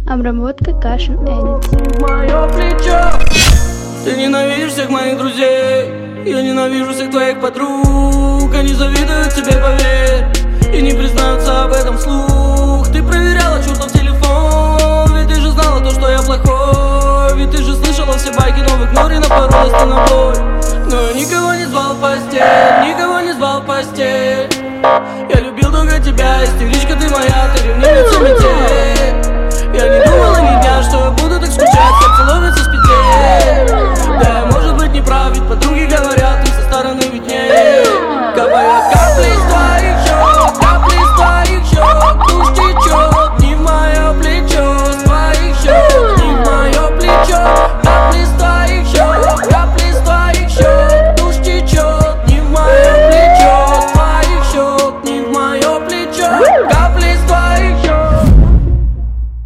Обработка Кашин Эдит. Мое плечо. Ты ненавидишь всех моих друзей, я ненавижу всех твоих подруг. Они завидуют тебе, поверь, и не признаются об этом вслух. Ты проверяла чертов